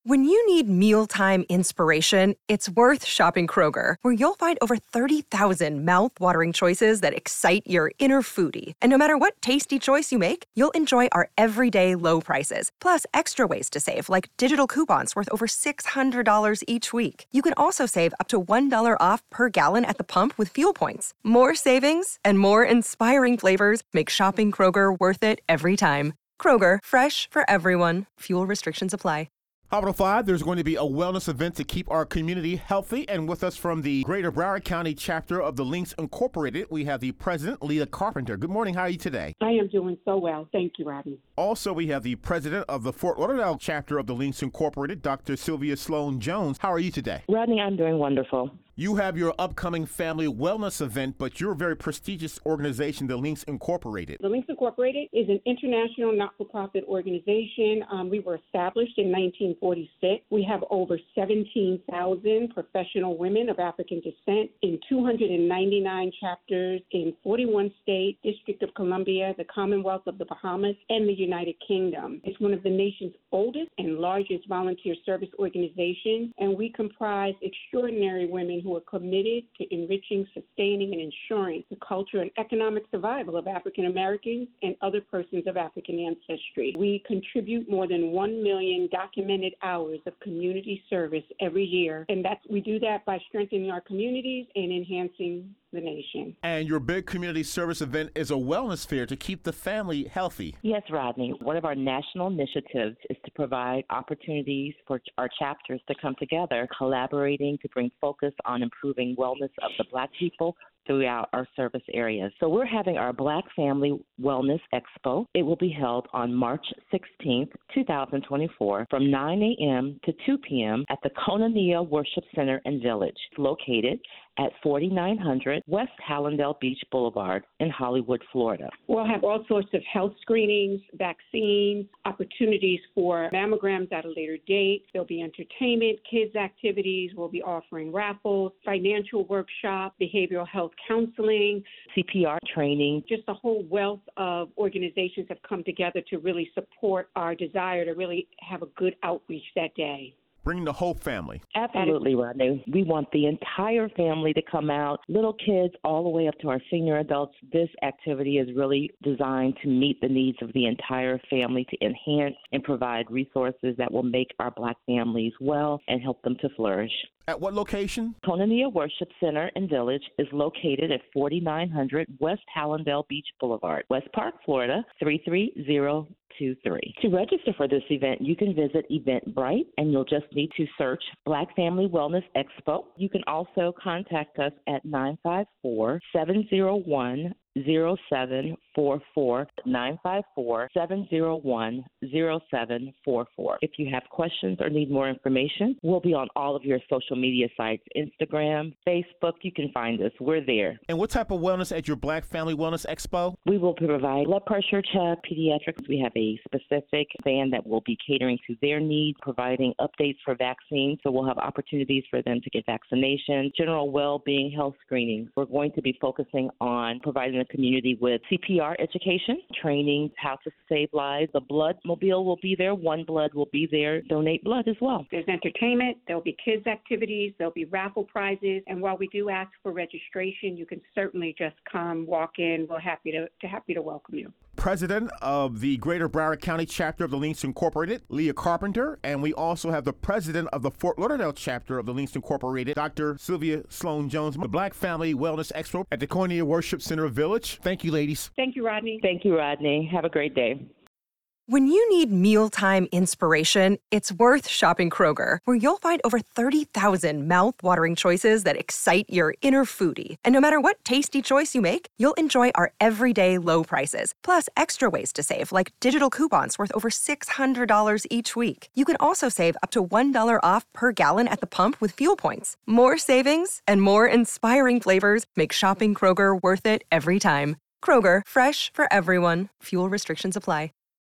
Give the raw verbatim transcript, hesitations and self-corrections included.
When you need mealtime inspiration, it's worth shopping Kroger, where you'll find over thirty thousand mouth-watering choices that excite your inner foodie. And no matter what tasty choice you make, you'll enjoy our everyday low prices, plus extra ways to save, like digital coupons worth over six hundred dollars each week. You can also save up to one dollar off per gallon at the pump with fuel points. More savings and more inspiring flavors make shopping Kroger worth it every time. Kroger, fresh for everyone. Fuel restrictions apply. Hot oh five, there's going to be a wellness event to keep our community healthy. And with us from the Greater Broward County chapter of the Links Incorporated, we have the president, Leah Carpenter. Good morning. How are you today? I am doing so well. Thank you, Robbie. Also, we have the president of the Fort Lauderdale chapter of the Links Incorporated, Doctor Sylvia Sloan Jones. How are you today? Rodney, I'm doing wonderful. You have your upcoming family wellness event, but you're a very prestigious organization, the Links Incorporated. The Links Incorporated is an international not-for-profit organization. Um, we were established in nineteen forty-six. We have over seventeen thousand professional women of African descent in two hundred ninety-nine chapters in forty-one states, District of Columbia, the Commonwealth of the Bahamas, and the United Kingdom. It's one of the nation's oldest and largest volunteer service organizations, and we comprise extraordinary women who are committed to enriching, sustaining, and ensuring the culture and economic survival of African Americans and other persons of African ancestry. We contribute more than one million documented hours of community service every year, and that's, we do that by strengthening our communities and enhancing the nation. And your big community service event is a wellness fair to keep the family healthy. Yes, Rodney. One of our national initiatives is to provide opportunities for our chapters to come together, collaborating to bring focus on improving wellness of the Black people throughout our service areas. So we're having our Black Family Wellness Expo. It will be held on March sixteenth, twenty twenty-four from nine a.m. to two p.m. at the Koinonia Worship Center and Village, located at forty-nine hundred West Hallandale Beach Boulevard in Hollywood, Florida. We'll have all sorts of health screenings, vaccines, opportunities for mammograms at a later date. There'll be entertainment, kids activities. We'll be offering raffles, financial workshop, behavioral health counseling, C P R training. Just a whole wealth of organizations have come together to really support our desire to really have a good outreach that day. Bring the whole family. Absolutely, Rodney. We want the entire family to come out, little kids all the way up to our senior adults. This activity is really designed to meet the needs of the entire family, to enhance and provide resources that will make our Black families well and help them to flourish. At what location? Koinonia Worship Center and Village is located at forty-nine hundred West Hallandale Beach Boulevard, West Park, Florida, three three zero two three. To register for this event, you can visit Eventbrite, and you'll just need to search Black Family Wellness Expo. You can also contact us at nine five four, seven zero one, zero seven four four, nine five four, seven zero one, zero seven four four. If you have questions or need more information, we'll be on all of your social media sites, Instagram, Facebook. You can find us. We're there. And what type of wellness at your Black Family Wellness Expo? We will provide blood pressure check, pediatrics. We have a specific van that will be catering to their needs, providing updates for vaccines. So we'll have opportunities for them to get vaccinations, general well-being health screenings. We're going to be focusing on providing the community with C P R education, training how to save lives. The blood mobile will be there. One Blood will be there. Donate blood as well. There's entertainment. There'll be kids activities. There'll be raffle prizes. And while we do ask for registration, you can certainly just come, walk in. We're happy to, to happy to welcome you. President of the Greater Broward County chapter of the Links Incorporated, Leah Carpenter, and we also have the president of the Fort Lauderdale chapter of the Links Incorporated, Doctor Sylvia Sloan Jones, the Black Family Wellness Expo at the Koinonia Worship Center Village. Thank you, ladies. Thank you, Rodney. Thank you, Rodney. Have a great day. When you need mealtime inspiration, it's worth shopping Kroger, where you'll find over thirty thousand mouth-watering choices that excite your inner foodie. And no matter what tasty choice you make, you'll enjoy our everyday low prices, plus extra ways to save, like digital coupons worth over six hundred dollars each week. You can also save up to one dollar off per gallon at the pump with fuel points. More savings and more inspiring flavors make shopping Kroger worth it every time. Kroger, fresh for everyone. Fuel restrictions apply.